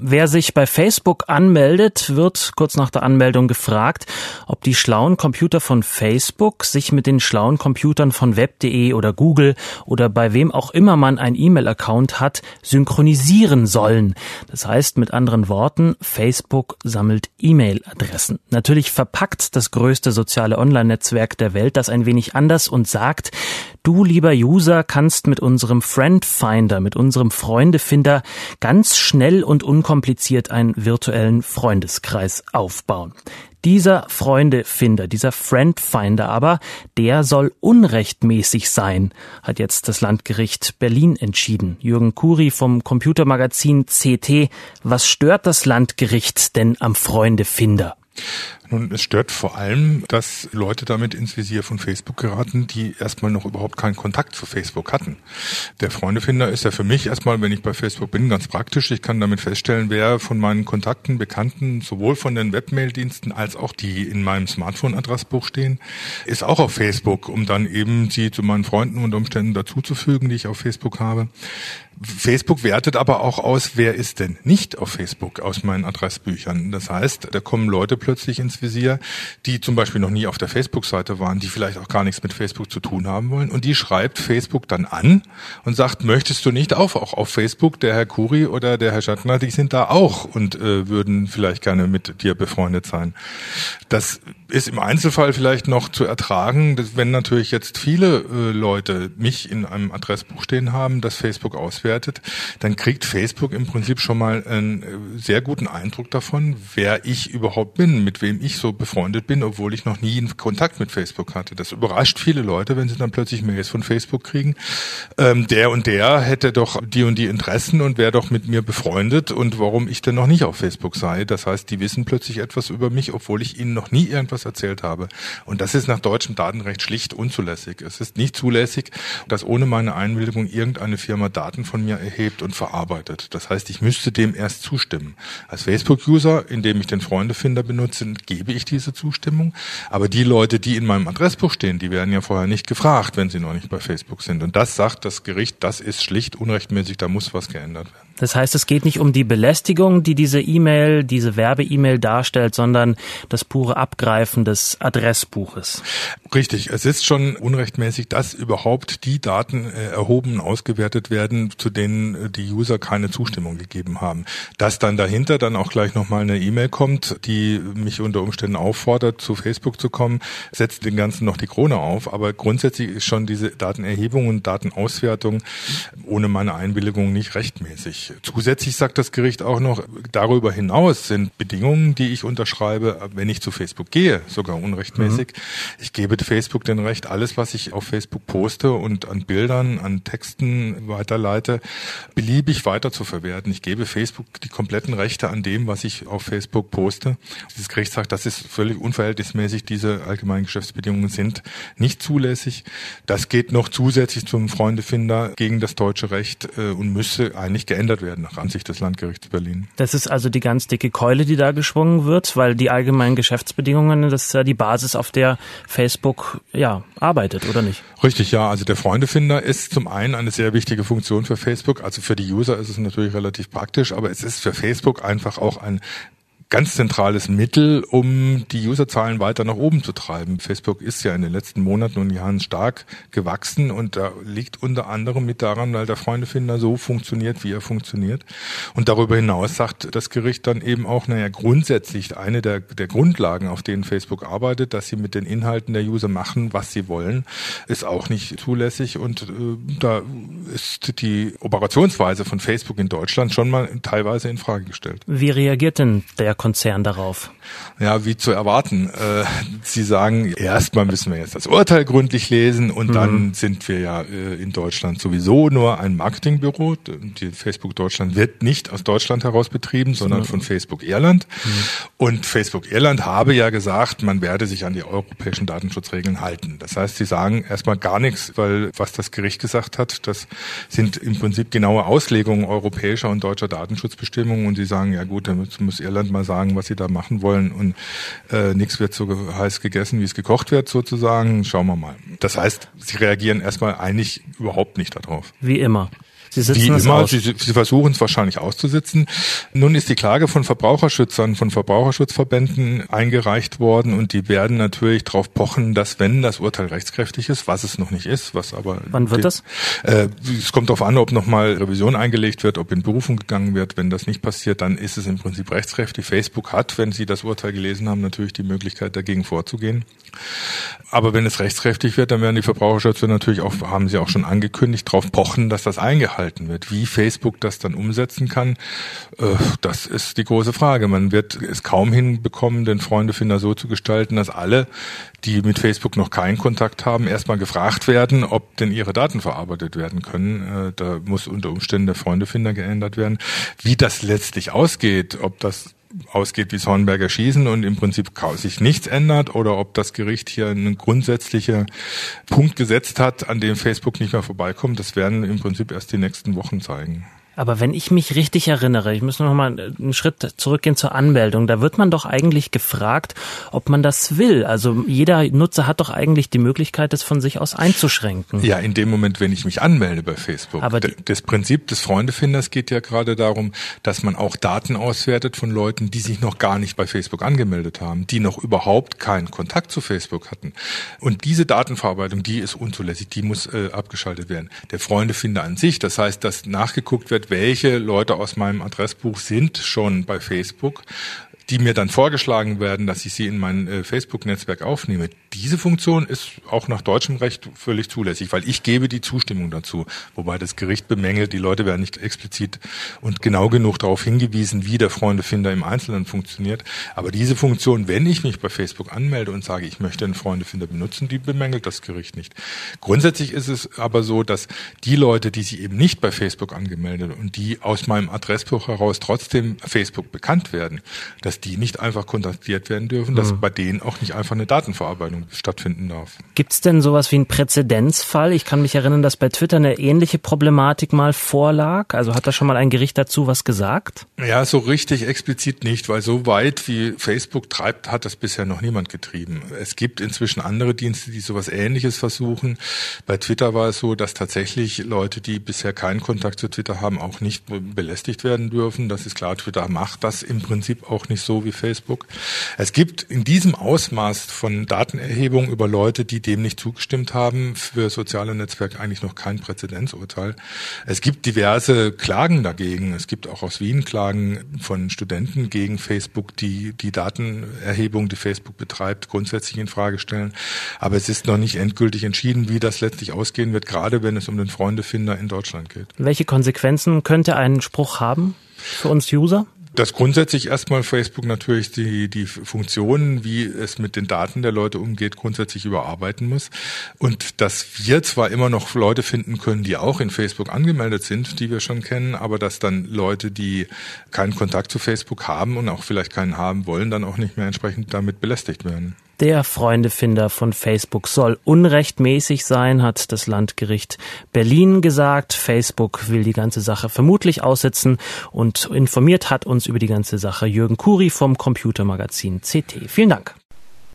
Wer sich bei Facebook anmeldet, wird kurz nach der Anmeldung gefragt, ob die schlauen Computer von Facebook sich mit den schlauen Computern von web.de oder Google oder bei wem auch immer man einen E-Mail-Account hat, synchronisieren sollen. Das heißt mit anderen Worten, Facebook sammelt E-Mail-Adressen. Natürlich verpackt das größte soziale Online-Netzwerk der Welt das ein wenig anders und sagt, du, lieber User, kannst mit unserem Friend Finder, mit unserem Freundefinder ganz schnell und unkompliziert einen virtuellen Freundeskreis aufbauen. Dieser Freundefinder, dieser Friend Finder aber, der soll unrechtmäßig sein, hat jetzt das Landgericht Berlin entschieden. Jürgen Kuri vom Computermagazin CT. Was stört das Landgericht denn am Freundefinder? Nun, es stört vor allem, dass Leute damit ins Visier von Facebook geraten, die erstmal noch überhaupt keinen Kontakt zu Facebook hatten. Der Freundefinder ist ja für mich erstmal, wenn ich bei Facebook bin, ganz praktisch. Ich kann damit feststellen, wer von meinen Kontakten, Bekannten, sowohl von den Webmail-Diensten als auch die in meinem Smartphone-Adressbuch stehen, ist auch auf Facebook, um dann eben sie zu meinen Freunden unter Umständen dazuzufügen, die ich auf Facebook habe. Facebook wertet aber auch aus, wer ist denn nicht auf Facebook aus meinen Adressbüchern. Das heißt, da kommen Leute plötzlich ins Visier, die zum Beispiel noch nie auf der Facebook-Seite waren, die vielleicht auch gar nichts mit Facebook zu tun haben wollen. Und die schreibt Facebook dann an und sagt, möchtest du nicht auch auf Facebook, der Herr Kuri oder der Herr Schattner, die sind da auch und würden vielleicht gerne mit dir befreundet sein. Das ist im Einzelfall vielleicht noch zu ertragen, dass wenn natürlich jetzt viele Leute mich in einem Adressbuch stehen haben, das Facebook auswertet, dann kriegt Facebook im Prinzip schon mal einen sehr guten Eindruck davon, wer ich überhaupt bin, mit wem ich so befreundet bin, obwohl ich noch nie einen Kontakt mit Facebook hatte. Das überrascht viele Leute, wenn sie dann plötzlich Mails von Facebook kriegen. Der und der hätte doch die und die Interessen und wäre doch mit mir befreundet und warum ich denn noch nicht auf Facebook sei. Das heißt, die wissen plötzlich etwas über mich, obwohl ich ihnen noch nie irgendwas erzählt habe. Und das ist nach deutschem Datenrecht schlicht unzulässig. Es ist nicht zulässig, dass ohne meine Einwilligung irgendeine Firma Daten von mir erhebt und verarbeitet. Das heißt, ich müsste dem erst zustimmen. Als Facebook-User, indem ich den Freundefinder benutze, gebe ich diese Zustimmung. Aber die Leute, die in meinem Adressbuch stehen, die werden ja vorher nicht gefragt, wenn sie noch nicht bei Facebook sind. Und das sagt das Gericht, das ist schlicht unrechtmäßig, da muss was geändert werden. Das heißt, es geht nicht um die Belästigung, die diese E-Mail, diese Werbe-E-Mail darstellt, sondern das pure Abgreifen des Adressbuches. Richtig, es ist schon unrechtmäßig, dass überhaupt die Daten erhoben, ausgewertet werden, zu denen die User keine Zustimmung gegeben haben. Dass dann dahinter dann auch gleich nochmal eine E-Mail kommt, die mich unter Umständen auffordert, zu Facebook zu kommen, setzt den Ganzen noch die Krone auf. Aber grundsätzlich ist schon diese Datenerhebung und Datenauswertung ohne meine Einwilligung nicht rechtmäßig. Zusätzlich sagt das Gericht auch noch, darüber hinaus sind Bedingungen, die ich unterschreibe, wenn ich zu Facebook gehe, sogar unrechtmäßig. Ich gebe Facebook den Recht, alles, was ich auf Facebook poste und an Bildern, an Texten weiterleite, beliebig weiter zu verwerten. Ich gebe Facebook die kompletten Rechte an dem, was ich auf Facebook poste. Dieses Gericht sagt, das ist völlig unverhältnismäßig. Diese allgemeinen Geschäftsbedingungen sind nicht zulässig. Das geht noch zusätzlich zum Freundefinder gegen das deutsche Recht und müsste eigentlich geändert werden nach Ansicht des Landgerichts Berlin. Das ist also die ganz dicke Keule, die da geschwungen wird, weil die allgemeinen Geschäftsbedingungen, das ist ja die Basis, auf der Facebook arbeitet, oder nicht? Richtig, ja. Also der Freundefinder ist zum einen eine sehr wichtige Funktion für Facebook. Also für die User ist es natürlich relativ praktisch, aber es ist für Facebook einfach auch ein ganz zentrales Mittel, um die Userzahlen weiter nach oben zu treiben. Facebook ist ja in den letzten Monaten und Jahren stark gewachsen und da liegt unter anderem mit daran, weil der Freundefinder so funktioniert, wie er funktioniert. Und darüber hinaus sagt das Gericht dann eben auch, grundsätzlich eine der Grundlagen, auf denen Facebook arbeitet, dass sie mit den Inhalten der User machen, was sie wollen, ist auch nicht zulässig und da ist die Operationsweise von Facebook in Deutschland schon mal teilweise in Frage gestellt. Wie reagiert denn der Konzern darauf? Ja, wie zu erwarten. Sie sagen, erstmal müssen wir jetzt das Urteil gründlich lesen und dann sind wir ja in Deutschland sowieso nur ein Marketingbüro. Die Facebook Deutschland wird nicht aus Deutschland heraus betrieben, sondern von Facebook Irland. Und Facebook Irland habe ja gesagt, man werde sich an die europäischen Datenschutzregeln halten. Das heißt, sie sagen erstmal gar nichts, weil was das Gericht gesagt hat, das sind im Prinzip genaue Auslegungen europäischer und deutscher Datenschutzbestimmungen und sie sagen, ja gut, dann muss Irland mal sagen, was sie da machen wollen und nichts wird so heiß gegessen, wie es gekocht wird sozusagen. Schauen wir mal. Das heißt, sie reagieren erstmal eigentlich überhaupt nicht darauf. Wie immer. Sie sitzen wie es immer, aus. Sie versuchen es wahrscheinlich auszusitzen. Nun ist die Klage von Verbraucherschützern, von Verbraucherschutzverbänden eingereicht worden und die werden natürlich darauf pochen, dass wenn das Urteil rechtskräftig ist, was es noch nicht ist, was aber... Wann wird das? Es kommt darauf an, ob nochmal Revision eingelegt wird, ob in Berufung gegangen wird. Wenn das nicht passiert, dann ist es im Prinzip rechtskräftig. Facebook hat, wenn Sie das Urteil gelesen haben, natürlich die Möglichkeit, dagegen vorzugehen. Aber wenn es rechtskräftig wird, dann werden die Verbraucherschützer natürlich auch, haben sie auch schon angekündigt, darauf pochen, dass das eingehalten wird. Wie Facebook das dann umsetzen kann, das ist die große Frage. Man wird es kaum hinbekommen, den Freundefinder so zu gestalten, dass alle, die mit Facebook noch keinen Kontakt haben, erstmal gefragt werden, ob denn ihre Daten verarbeitet werden können. Da muss unter Umständen der Freundefinder geändert werden. Wie das letztlich ausgeht, ob das ausgeht wie das Hornberger Schießen und im Prinzip sich nichts ändert oder ob das Gericht hier einen grundsätzlichen Punkt gesetzt hat, an dem Facebook nicht mehr vorbeikommt, das werden im Prinzip erst die nächsten Wochen zeigen. Aber wenn ich mich richtig erinnere, ich muss noch mal einen Schritt zurückgehen zur Anmeldung, da wird man doch eigentlich gefragt, ob man das will. Also jeder Nutzer hat doch eigentlich die Möglichkeit, das von sich aus einzuschränken. Ja, in dem Moment, wenn ich mich anmelde bei Facebook. Aber das Prinzip des Freundefinders geht ja gerade darum, dass man auch Daten auswertet von Leuten, die sich noch gar nicht bei Facebook angemeldet haben, die noch überhaupt keinen Kontakt zu Facebook hatten. Und diese Datenverarbeitung, die ist unzulässig, die muss abgeschaltet werden. Der Freundefinder an sich, das heißt, dass nachgeguckt wird, welche Leute aus meinem Adressbuch sind schon bei Facebook, die mir dann vorgeschlagen werden, dass ich sie in mein Facebook-Netzwerk aufnehme. Diese Funktion ist auch nach deutschem Recht völlig zulässig, weil ich gebe die Zustimmung dazu. Wobei das Gericht bemängelt, die Leute werden nicht explizit und genau genug darauf hingewiesen, wie der Freundefinder im Einzelnen funktioniert. Aber diese Funktion, wenn ich mich bei Facebook anmelde und sage, ich möchte einen Freundefinder benutzen, die bemängelt das Gericht nicht. Grundsätzlich ist es aber so, dass die Leute, die sich eben nicht bei Facebook angemeldet und die aus meinem Adressbuch heraus trotzdem Facebook bekannt werden, dass die nicht einfach kontaktiert werden dürfen, dass bei denen auch nicht einfach eine Datenverarbeitung stattfinden darf. Gibt es denn sowas wie einen Präzedenzfall? Ich kann mich erinnern, dass bei Twitter eine ähnliche Problematik mal vorlag. Also hat da schon mal ein Gericht dazu was gesagt? Ja, so richtig explizit nicht, weil so weit wie Facebook treibt, hat das bisher noch niemand getrieben. Es gibt inzwischen andere Dienste, die sowas Ähnliches versuchen. Bei Twitter war es so, dass tatsächlich Leute, die bisher keinen Kontakt zu Twitter haben, auch nicht belästigt werden dürfen. Das ist klar, Twitter macht das im Prinzip auch nicht so wie Facebook. Es gibt in diesem Ausmaß von Datenerhebung über Leute, die dem nicht zugestimmt haben, für soziale Netzwerke eigentlich noch kein Präzedenzurteil. Es gibt diverse Klagen dagegen. Es gibt auch aus Wien Klagen von Studenten gegen Facebook, die die Datenerhebung, die Facebook betreibt, grundsätzlich in Frage stellen. Aber es ist noch nicht endgültig entschieden, wie das letztlich ausgehen wird, gerade wenn es um den Freundefinder in Deutschland geht. Welche Konsequenzen könnte ein Spruch haben für uns User? Dass grundsätzlich erstmal Facebook natürlich die Funktionen, wie es mit den Daten der Leute umgeht, grundsätzlich überarbeiten muss. Und dass wir zwar immer noch Leute finden können, die auch in Facebook angemeldet sind, die wir schon kennen, aber dass dann Leute, die keinen Kontakt zu Facebook haben und auch vielleicht keinen haben wollen, dann auch nicht mehr entsprechend damit belästigt werden. Der Freundefinder von Facebook soll unrechtmäßig sein, hat das Landgericht Berlin gesagt. Facebook will die ganze Sache vermutlich aussitzen und informiert hat uns über die ganze Sache Jürgen Kuri vom Computermagazin CT. Vielen Dank.